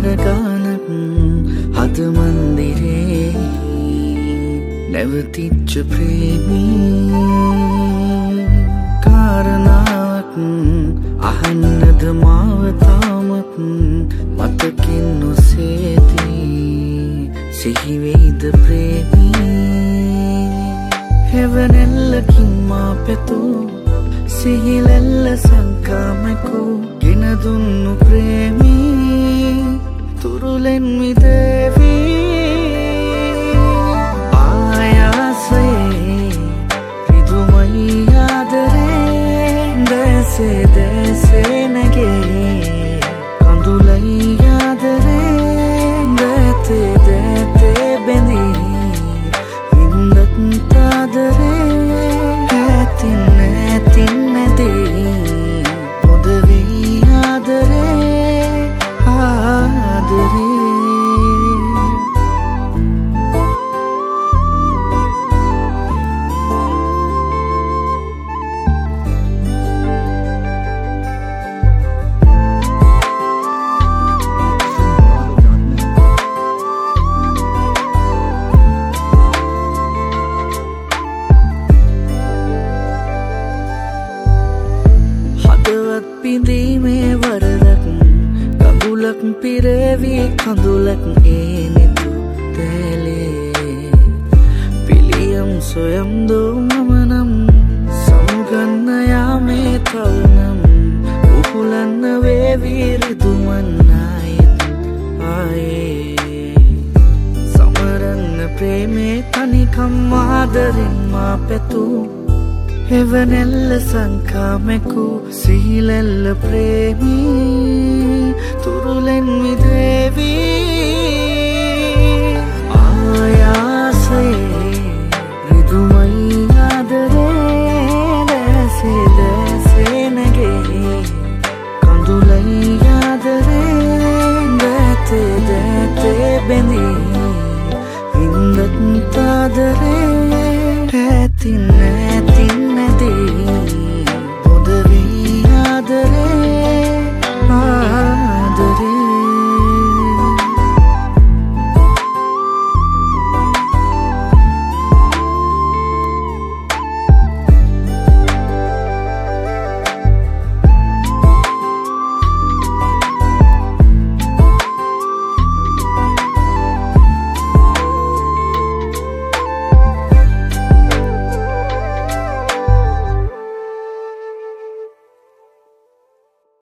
තාරගානක් හද මන්දිරේ නැවතිච්ච ප්‍රේමී කාරණාවක් අහන්නද මාව තාමත් මතකින් නොසේදී සිහිවෙයිද ප්‍රේමී හෙවනෙල්ලකින් මා පැතූ සිහිලෙල්ල සංකාමකු ගෙන දුන්නු ප්‍රේමී තුරුලෙන් මිදේවී ආයාසයේ රිදුමයි ආදරේ දැසේ දැසේ නැගේ කඳුලයි ආදරේ දැතේ දැතේ බැඳී ඉන්නත් ආදරේ ඇතින් ඇතින් නැදී පොදවී ආදරේ ආදරේ හදවත් පිඳීමේ වරදක් කඳුලක් පිරවී කඳුලක් ඒනෙතු තැලේ පිළියම් සොයම් දෝ මමනම් සමුගන්න යාමේ තවනම් උහුලන්න වේවී රිදුමන්නායත් ආයේ සමරන්න ප්‍රේමේ තනිකම් ආදරෙන් මා පැතූ හෙවනෙල්ල සංකාමෙකු සිහිලෙල්ල ප්‍රේමී